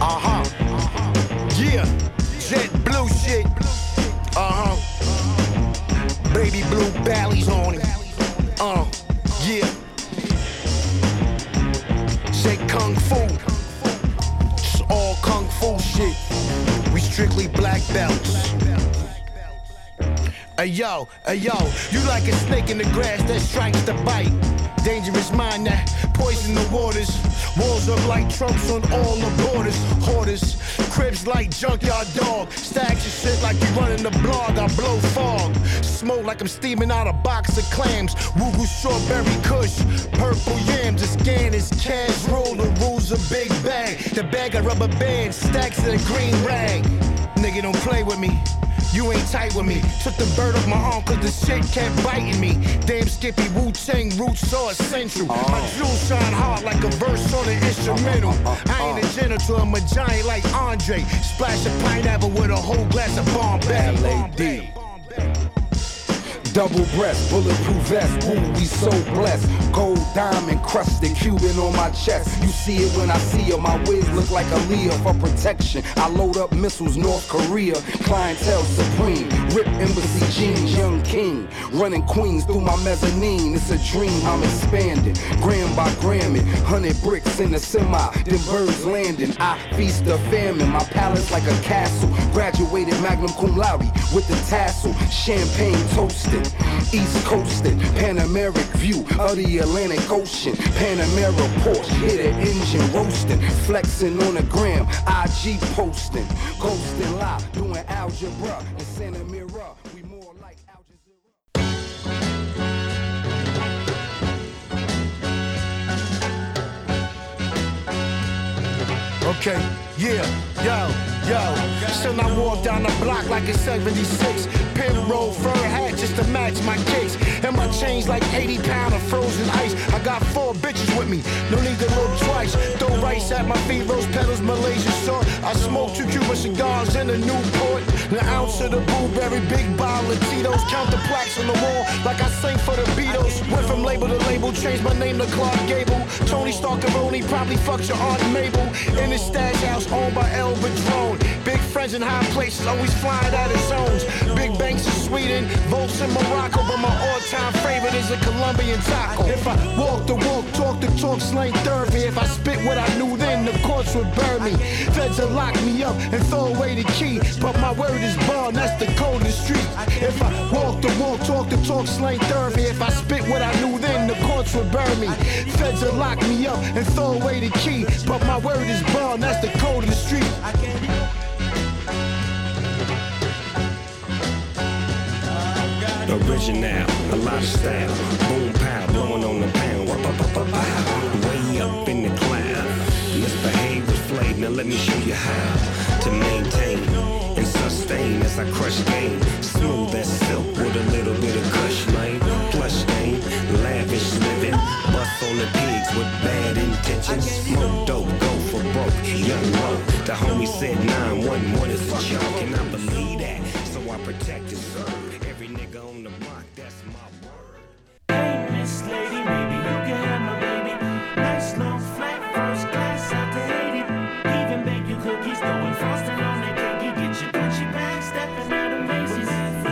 Yeah, jet blue shit. Baby blue Bally's on it. Yeah. Say kung fu. It's all kung fu shit. We strictly black belts. Ayo, you like a snake in the grass that strikes the bite. Dangerous mind that poison the waters. Walls up like Trumps on all the borders. Hoarders, cribs like junkyard dog. Stacks of shit like you running the blog. I blow fog. Smoke like I'm steaming out a box of clams. Woo-hoo strawberry kush. Purple yams. The scan is cash roll. The rules a big bag. The bag of rubber bands. Stacks in a green rag. Nigga, don't play with me. You ain't tight with me. Took the bird off my arm cause the shit kept biting me. Damn Skippy, Wu-Tang, roots so essential. My jewels shine hard like a verse on an instrumental. I ain't a genital, I'm a giant like Andre. Splash a pineapple with a whole glass of Bombay. L.A.D. Double breast, bulletproof vest, ooh, we so blessed. Gold diamond crusted, Cuban on my chest. You see it when I see it, my wigs look like Aaliyah for protection. I load up missiles, North Korea, clientele supreme. Rip embassy jeans, young king. Running queens through my mezzanine, it's a dream, I'm expanding. Gram by gramming, 100 bricks in the semi, then birds landing. I feast the famine, my palace like a castle. Graduated magna cum laude with the tassel, champagne toasted. East coasting, Panameric view of the Atlantic Ocean. Panamera Porsche, hit an engine roasting. Flexing on the gram, IG posting. Ghosting live, doing algebra in Santa Mira. We more like Al Jazeera. Okay, yeah, yo. Son, I walk down the block like it's 76. Pin roll, fur hat just to match my kicks. And my chains like 80 pounds of frozen ice. I got 4 bitches with me, no need to look twice. Throw rice at my feet, rose petals, Malaysian salt. I smoke 2 Cuban cigars in a Newport. An ounce of the blueberry, big bottle of Tito's. Count the plaques on the wall like I sing for the Beatles. Went from label to label, changed my name to Clark Gable. Tony Starkeroni probably fucked your Aunt Mabel. In the stash house owned by El Padrone. Big friends in high places, always flying out of zones. Big banks in Sweden, Volts in Morocco, but my all-time favorite is a Colombian taco. If I walk the walk, talk the talk, slang therapy. If I spit what I knew then, the courts would burn me. Feds will lock me up and throw away the key, but my word is bond, that's the code of the street. If I walk the walk, talk the talk, slang therapy. If I spit what I knew then, the courts would burn me. Feds will lock me up and throw away the key, but my word is bond, that's the code of the street. Original, a lot of style. Boom pow, blowing on the pound. Way up in the cloud. Misbehave with flavor. Now let me show you how to maintain and sustain as I crush game. Smooth as silk with a little bit of kush, man. Plush game, lavish living. Bust on the pigs with bad intentions. Smoke dope, go for broke. Young low. The homie said 911 is a joke, and I believe that. So I protect and serve. Every nigga on the block, that's my word. Hey, Miss Lady, maybe you can have my baby. Nice long flight, first class out to Haiti. Even bake you cookies, throwing frosting on the cake. You get your Gucci bag, stepping out of Macy's.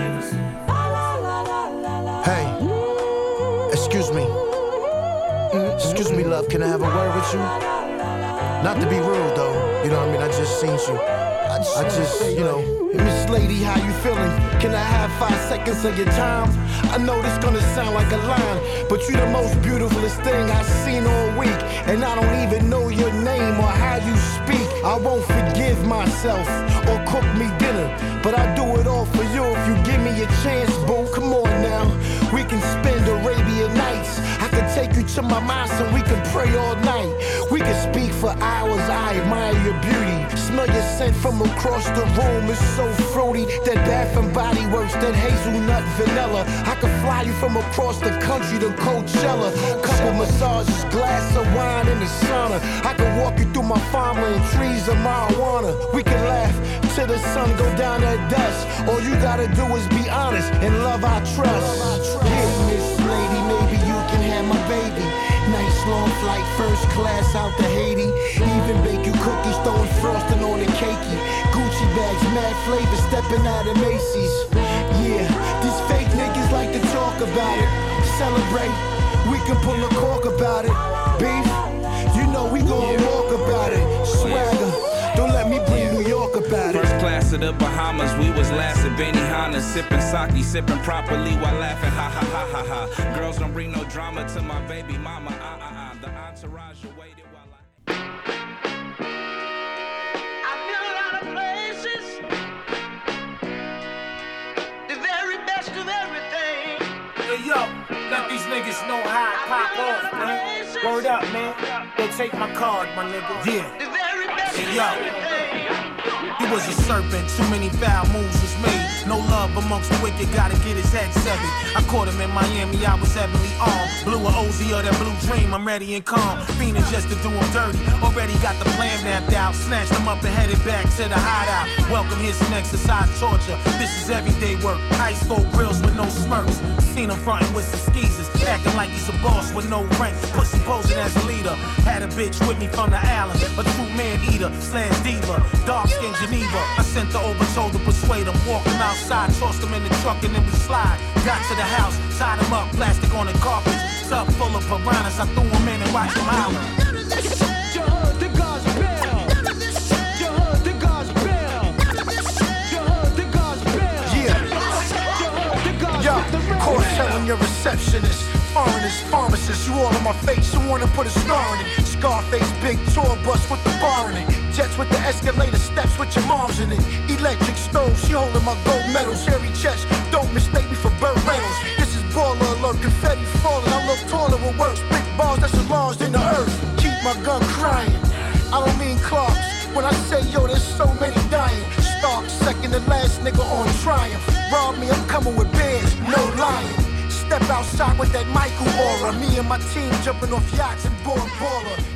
Hey, excuse me. Excuse me, love, can I have a word with you? Not to be rude, though, you know what I mean? I just seen you. I just, you know, Miss Lady, how you feeling? Can I have 5 seconds of your time? I know this gonna sound like a line, but you the most beautifulest thing I've seen all week. And I don't even know your name or how you speak. I won't forgive myself or cook me dinner, but I do it all for you if you give me a chance, boo. Come on now, we can spend Arabian nights. I can take you to my mosque and we can pray all night. We can speak for hours, I admire your beauty. Smell your scent from across the room, it's so fruity. That Bath and Body Works, that hazelnut vanilla. I could fly you from across the country to Coachella. Couple massages, glass of wine in the sauna. I could walk you through my farmland, trees of marijuana. We can laugh till the sun go down at dusk. All you gotta do is be honest and love I trust. Yeah, Miss Lady, maybe you can have my baby. Nice long flight, first class out to Haiti. Even bake you cookies, throwing frosting on the cakey. Gucci bags, mad flavor, stepping out of Macy's. Yeah, these fake niggas like to talk about it. Celebrate, we can pull a cork about it. Beef, you know we gon' walk about it. Swagger, don't let me bring New York about it. First class of the Bahamas, we was last at Benihana, sipping sake, sipping properly while laughing, ha ha ha ha ha. Girls don't bring no drama to my baby mama, The entourage waited while I've been a lot of places, the very best of everything. Hey yo, let these niggas know how I pop off, man. Word up, man. They take my card, my nigga. Yeah. The very best Hey of yo, everything. he was a serpent, too many foul moves was made. No love amongst the wicked, gotta get his head severed. I caught him in Miami, I was heavily armed. Blew a Ozy or that blue dream, I'm ready and calm. Fiending just to do him dirty, already got the plan mapped out. Snatched him up and headed back to the hideout. Welcome here's some exercise torture, this is everyday work. Ice cold grills with no smirks. Seen him frontin' with some skeezers, acting like he's a boss with no rank. Pussy posing as a leader, had a bitch with me from the island. A true man eater, slash diva, dark skin Geneva. I sent her over, told her persuade him, walked him outside, tossed him in the truck and then we slide. Got to the house, tied him up, plastic on the carpet, tub full of piranhas. I threw him in and watched him holler. Caught telling your receptionist, foreigners, pharmacists, you all in my face, you wanna put a scar on it. Scarface, big tour bus with the bar in it. Jets with the escalator steps with your moms in it. Electric stove, she holding my gold medals. Hairy chest, don't mistake me for Burt Reynolds. This is baller alert, confetti falling. I look taller with works, big balls that's enlarged in the earth. Keep my gun crying, I don't mean Clarks. When I say yo, there's so many dying. Stark, second to last nigga on Triumph. Rob me, I'm coming with bands, no lying. Step outside with that Michael aura. Me and my team jumping off yachts and Bora Bora.